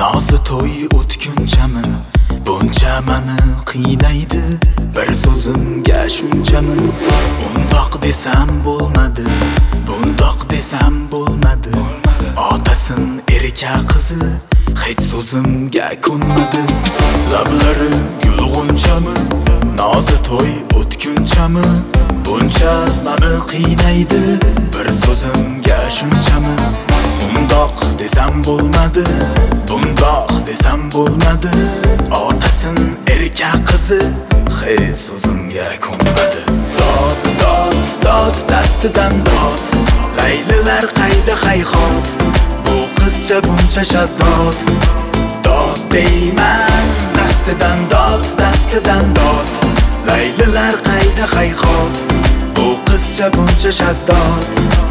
nozi to'y o'tgunchami buncha mani qiynaydi bir so'zimga shunchami undoq desam bo'lmadi bundoq desam bo'lmadi otasin erka qizi hech so'zimga ko'nmadi lablari gulg'unchami nozi to'y o'tgunchami buncha mani qiynaydi bir so'zimga shunchami undoq desam bo'lmadi bundoq desam bo'lmadi otasin erka qizi hech so'zimga ko'nmadi dod dod dod dastidan dod laylilar qayda hayhot bu qizcha buncha shaddod dod deyman dastidan dod laylilar qayda hayhot bu qizcha buncha shaddod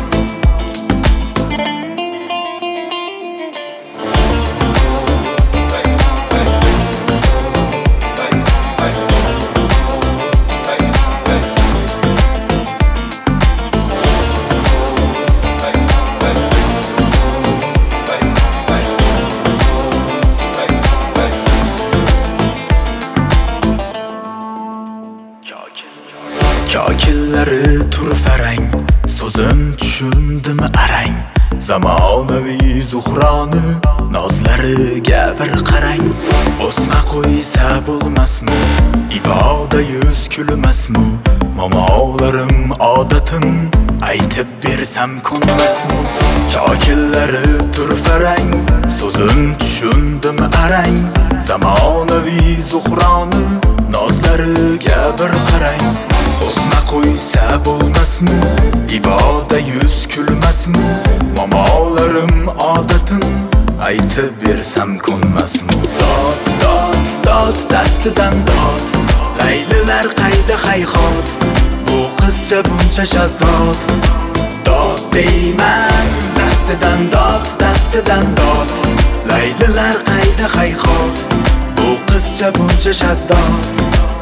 Kokillari turfarang so'zim tushundimi arang zamonaviy zuhroni nozlariga bir qarang o'sma qo'ysa bo'lmasmi iboda yuz kulmasmi momolarim odatim aytib bersam ko'nmasmi kokillari turfarang so'zim tushundimi arang zamonaviy zuhroni nozlariga bir qarang o'sma qo'ysa bo'lmasmi iboda yuz kulmasmi momolarim odatim aytib bersam ko'nmasmi dod dod dod dastidan dod laylilar qayda hayhot bu qizcha buncha shaddod dod deyman dastidan dod laylilar qayda hayhot bu qizcha buncha shaddod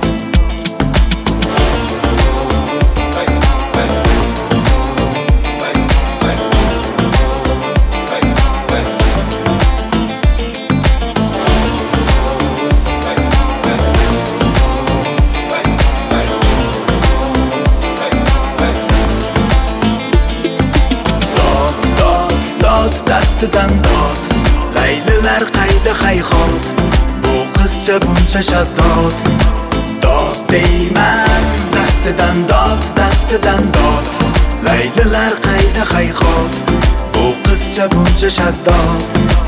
dastidan dod laylilar qayda hayhot bu qizcha buncha shaddod dod deyman dastidan dod laylilar qayda hayhot bu qizcha buncha shaddod